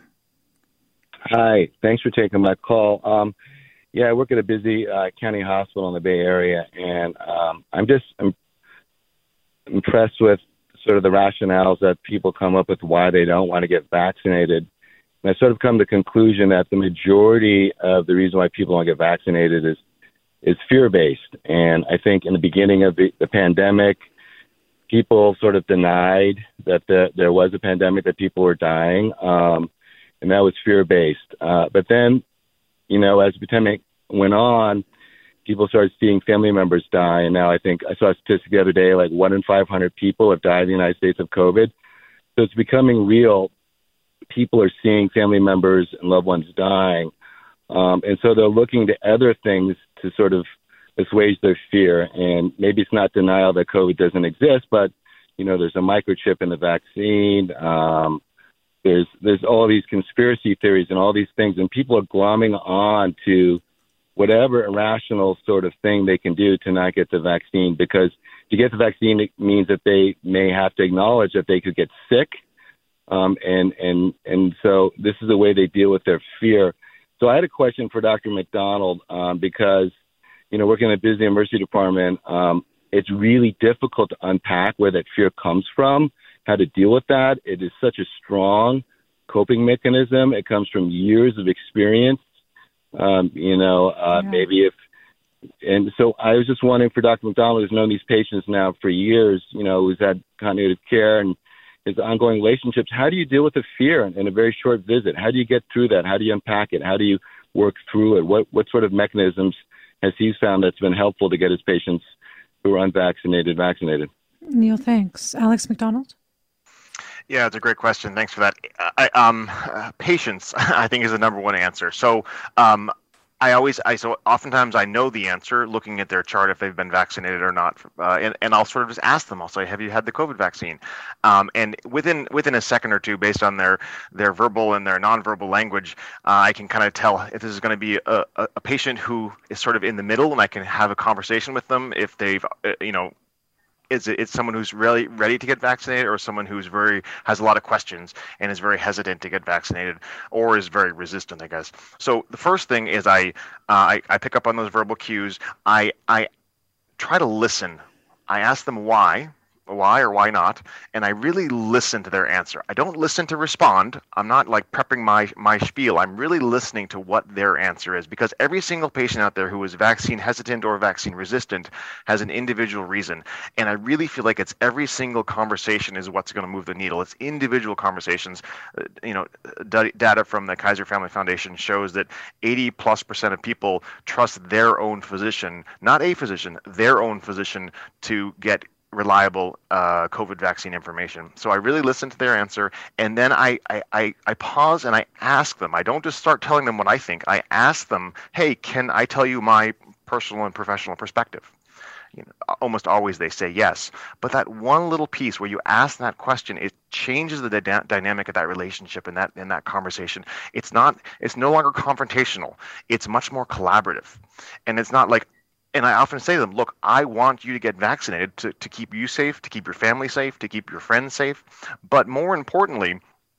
Hi, thanks for taking my call. Um, Yeah, I work at a busy uh, county hospital in the Bay Area, and um, I'm just I'm impressed with sort of the rationales that people come up with why they don't want to get vaccinated. And I sort of come to the conclusion that the majority of the reason why people don't get vaccinated is is fear-based. And I think in the beginning of the, the pandemic, people sort of denied that the, there was a pandemic, that people were dying, um, and that was fear-based. Uh, but then, you know, as the pandemic went on, people started seeing family members die. And now I think I saw a statistic the other day, like one in five hundred people have died in the United States of COVID. So it's becoming real. People are seeing family members and loved ones dying. Um, and so they're looking to other things to sort of assuage their fear. And maybe it's not denial that COVID doesn't exist, but, you know, there's a microchip in the vaccine. Um, There's there's all these conspiracy theories and all these things, and people are glomming on to whatever irrational sort of thing they can do to not get the vaccine, because to get the vaccine, it means that they may have to acknowledge that they could get sick. Um, and, and, and so this is the way they deal with their fear. So I had a question for Doctor McDonald, um, because, you know, working in a busy emergency department, um, it's really difficult to unpack where that fear comes from, how to deal with that. It is such a strong coping mechanism. It comes from years of experience. Um, you know, uh, yeah. maybe if, and so I was just wondering for Doctor McDonald, who's known these patients now for years, you know, who's had continuity of care and his ongoing relationships, how do you deal with the fear in, in a very short visit? How do you get through that? How do you unpack it? How do you work through it? What, what sort of mechanisms has he found that's been helpful to get his patients who are unvaccinated vaccinated? Neil, thanks. Alex McDonald? Yeah, it's a great question. Thanks for that. I, um, uh, patience, I think, is the number one answer. So um, I always, I so oftentimes I know the answer looking at their chart if they've been vaccinated or not, uh, and and I'll sort of just ask them. I'll say, "Have you had the COVID vaccine?" Um, and within within a second or two, based on their their verbal and their nonverbal language, uh, I can kind of tell if this is going to be a, a, a patient who is sort of in the middle, and I can have a conversation with them if they've, uh, you know. Is it it's someone who's really ready to get vaccinated, or someone who's very has a lot of questions and is very hesitant to get vaccinated, or is very resistant, I guess. So the first thing is I uh, I, I pick up on those verbal cues. I I try to listen. I ask them why, why or why not, and I really listen to their answer. I don't listen to respond. I'm not like prepping my my spiel. I'm really listening to what their answer is, because every single patient out there who is vaccine hesitant or vaccine resistant has an individual reason, and I really feel like it's every single conversation is what's going to move the needle. It's individual conversations. Uh, you know, d- data from the Kaiser Family Foundation shows that eighty plus percent of people trust their own physician, not a physician, their own physician, to get reliable uh, COVID vaccine information. So I really listen to their answer, and then I, I, I, I pause and I ask them. I don't just start telling them what I think. I ask them, hey, can I tell you my personal and professional perspective? You know, almost always they say yes. But that one little piece where you ask that question, it changes the dy- dynamic of that relationship and that in that conversation. It's not. It's no longer confrontational. It's much more collaborative, and it's not like. And I often say to them, look, I want you to get vaccinated to, to keep you safe, to keep your family safe, to keep your friends safe. But more importantly,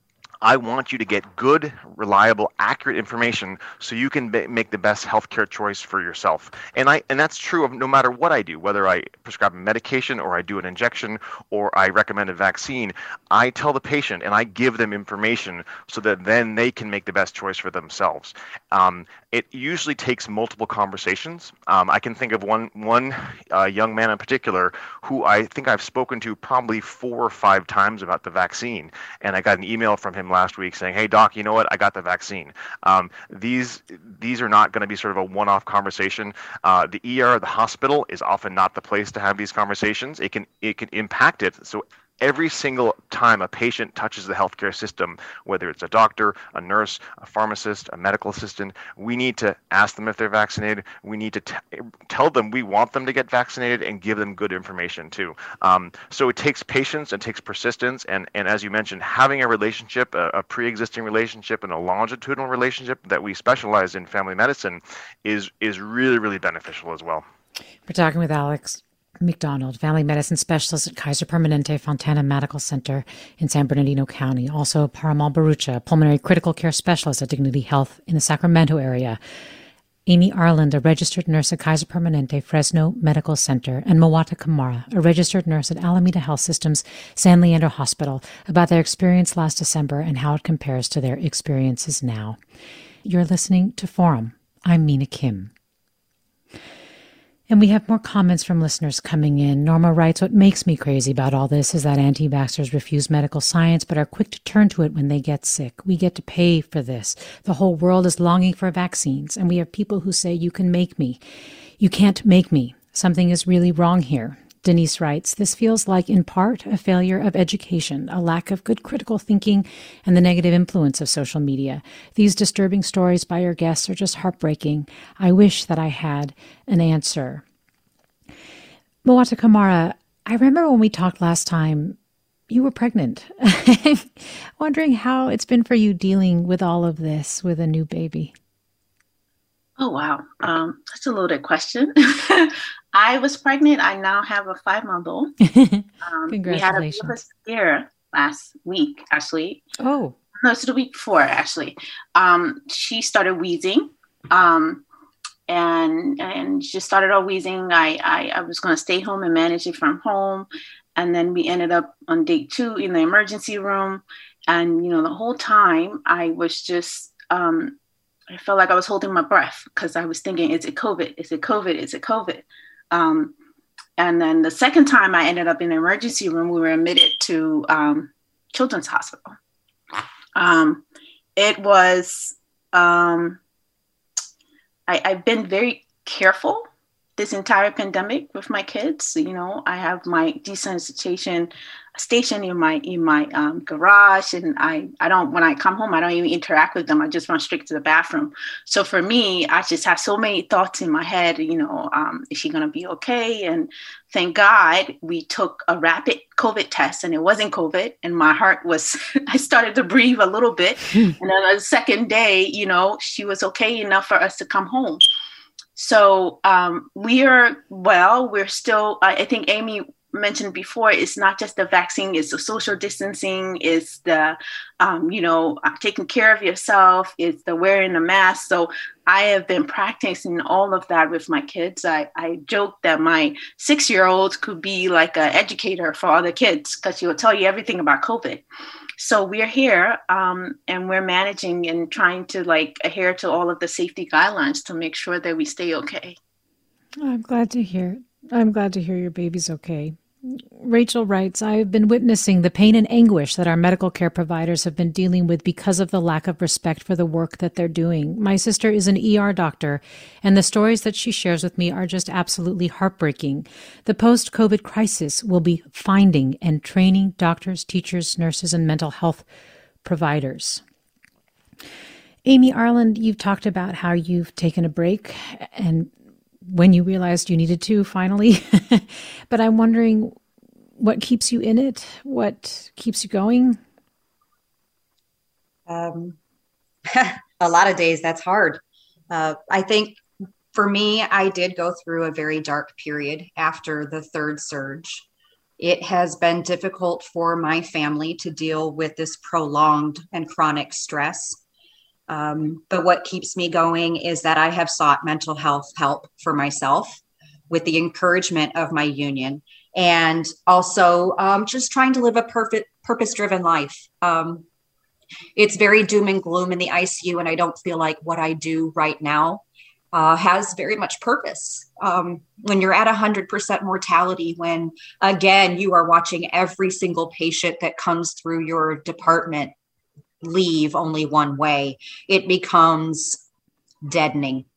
I want you to get good, reliable, accurate information so you can be, make the best healthcare choice for yourself. And I and that's true of no matter what I do, whether I prescribe a medication or I do an injection or I recommend a vaccine. I tell the patient and I give them information so that then they can make the best choice for themselves. Um, it usually takes multiple conversations. Um, I can think of one one uh, young man in particular who I think I've spoken to probably four or five times about the vaccine, and I got an email from him last week saying, hey, doc, you know what? I got the vaccine. Um, these these are not going to be sort of a one-off conversation. Uh, the E R, the hospital, is often not the place to have these conversations. It can it can impact it. So every single time a patient touches the healthcare system, whether it's a doctor, a nurse, a pharmacist, a medical assistant, we need to ask them if they're vaccinated. We need to t- tell them we want them to get vaccinated and give them good information too. Um, so it takes patience, it takes persistence, and, and as you mentioned, having a relationship, a, a pre-existing relationship and a longitudinal relationship that we specialize in family medicine is is really, really beneficial as well. We're talking with Alex McDonald, family medicine specialist at Kaiser Permanente Fontana Medical Center in San Bernardino County. Also, Parimal Barucha, pulmonary critical care specialist at Dignity Health in the Sacramento area. Amy Arland, a registered nurse at Kaiser Permanente Fresno Medical Center. And Mawata Kamara, a registered nurse at Alameda Health System's San Leandro Hospital, about their experience last December and how it compares to their experiences now. You're listening to Forum. I'm Mina Kim. And we have more comments from listeners coming in. Norma writes, what makes me crazy about all this is that anti-vaxxers refuse medical science but are quick to turn to it when they get sick. We get to pay for this. The whole world is longing for vaccines, and we have people who say, you can make me. You can't make me. Something is really wrong here. Denise writes, this feels like, in part, a failure of education, a lack of good critical thinking, and the negative influence of social media. These disturbing stories by your guests are just heartbreaking. I wish that I had an answer. Mawata Kamara, I remember when we talked last time, you were pregnant. Wondering how it's been for you dealing with all of this with a new baby. Oh, wow. Um, that's a loaded question. I was pregnant. I now have a five-month-old. Um, Congratulations. We had a bit of a scare last week, actually. Oh. No, it's the week before, actually. Um, she started wheezing. Um, and and she started out wheezing. I, I, I was going to stay home and manage it from home. And then we ended up on day two in the emergency room. And, you know, the whole time I was just... Um, I felt like I was holding my breath because I was thinking, is it COVID? Is it COVID? Is it COVID? Um, and then the second time I ended up in the emergency room, we were admitted to um, Children's Hospital. Um, it was, um, I, I've been very careful this entire pandemic with my kids. You know, I have my desensitization station in my in my um, garage, and I I don't when I come home I don't even interact with them. I just run straight to the bathroom. So for me, I just have so many thoughts in my head. You know, um, is she gonna be okay? And thank God we took a rapid COVID test, and it wasn't COVID. And my heart was I started to breathe a little bit. And then on the second day, you know, she was okay enough for us to come home. So um, we are well. We're still. I, I think Amy mentioned before, it's not just the vaccine, it's the social distancing, it's the, um, you know, taking care of yourself, it's the wearing a mask. So I have been practicing all of that with my kids. I, I joke that my six-year-old could be like an educator for other kids because she will tell you everything about COVID. So we're here um, and we're managing and trying to like adhere to all of the safety guidelines to make sure that we stay okay. I'm glad to hear. I'm glad to hear your baby's okay. Rachel writes, I've been witnessing the pain and anguish that our medical care providers have been dealing with because of the lack of respect for the work that they're doing. My sister is an E R doctor, and the stories that she shares with me are just absolutely heartbreaking. The post-COVID crisis will be finding and training doctors, teachers, nurses, and mental health providers. Amy Arland, you've talked about how you've taken a break and when you realized you needed to finally, but I'm wondering what keeps you in it? What keeps you going? Um, a lot of days that's hard. Uh, I think for me, I did go through a very dark period after the third surge. It has been difficult for my family to deal with this prolonged and chronic stress. Um, but what keeps me going is that I have sought mental health help for myself with the encouragement of my union, and also um, just trying to live a perfect, purpose-driven life. Um, it's very doom and gloom in the I C U, and I don't feel like what I do right now uh, has very much purpose. Um, when you're at one hundred percent mortality, when, again, you are watching every single patient that comes through your department leave only one way, it becomes deadening.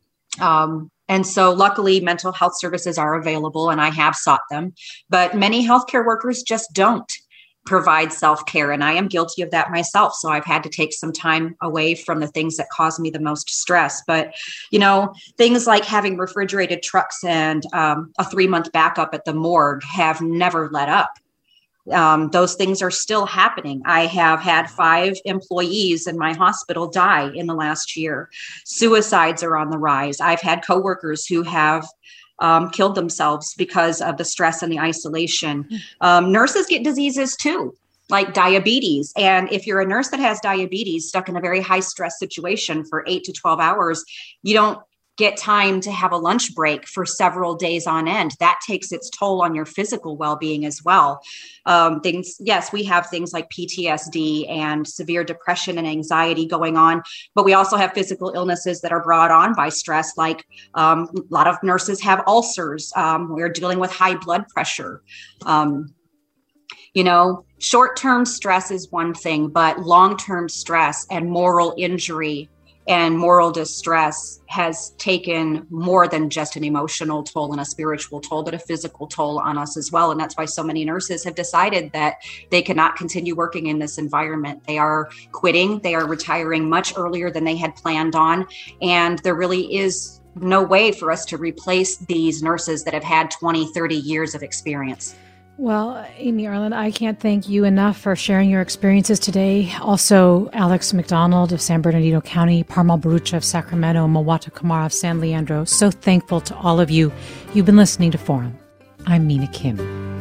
Um, and so luckily mental health services are available and I have sought them, but many healthcare workers just don't provide self-care. And I am guilty of that myself. So I've had to take some time away from the things that cause me the most stress. But, you know, things like having refrigerated trucks and um, a three-month backup at the morgue have never let up. Um, those things are still happening. I have had five employees in my hospital die in the last year. Suicides are on the rise. I've had coworkers who have um, killed themselves because of the stress and the isolation. Um, nurses get diseases too, like diabetes. And if you're a nurse that has diabetes stuck in a very high stress situation for eight to twelve hours, you don't get time to have a lunch break for several days on end. That takes its toll on your physical well-being as well. Um, things, yes, we have things like P T S D and severe depression and anxiety going on, but we also have physical illnesses that are brought on by stress. Like um, a lot of nurses have ulcers. Um, we're dealing with high blood pressure. Um, you know, short-term stress is one thing, but long-term stress and moral injury and moral distress has taken more than just an emotional toll and a spiritual toll, but a physical toll on us as well. And that's why so many nurses have decided that they cannot continue working in this environment. They are quitting, they are retiring much earlier than they had planned on. And there really is no way for us to replace these nurses that have had twenty, thirty years of experience. Well, Amy Arland, I can't thank you enough for sharing your experiences today. Also, Alex McDonald of San Bernardino County, Parmal Barucha of Sacramento, Mawata Kamara of San Leandro. So thankful to all of you. You've been listening to Forum. I'm Mina Kim.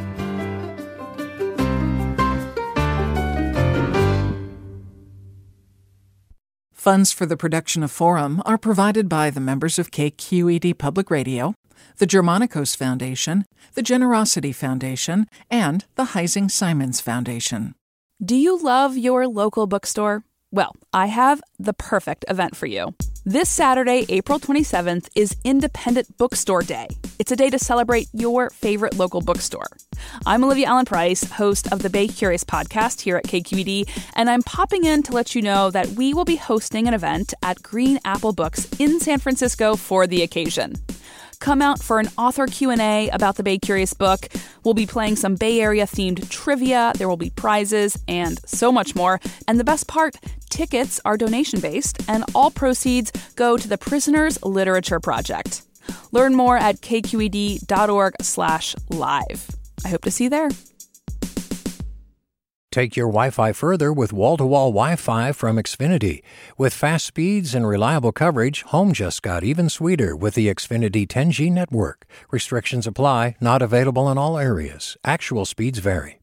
Funds for the production of Forum are provided by the members of K Q E D Public Radio, the Germanicos Foundation, the Generosity Foundation, and the Heising Simons Foundation. Do you love your local bookstore? Well, I have the perfect event for you. This Saturday, April twenty-seventh, is Independent Bookstore Day. It's a day to celebrate your favorite local bookstore. I'm Olivia Allen Price, host of the Bay Curious podcast here at K Q E D, and I'm popping in to let you know that we will be hosting an event at Green Apple Books in San Francisco for the occasion. Come out for an author Q and A about the Bay Curious book. We'll be playing some Bay Area-themed trivia, there will be prizes, and so much more. And the best part, tickets are donation-based, and all proceeds go to the Prisoners Literature Project. Learn more at kqed.org slash live. I hope to see you there. Take your Wi-Fi further with wall-to-wall Wi-Fi from Xfinity. With fast speeds and reliable coverage, home just got even sweeter with the Xfinity ten G network. Restrictions apply, not available in all areas. Actual speeds vary.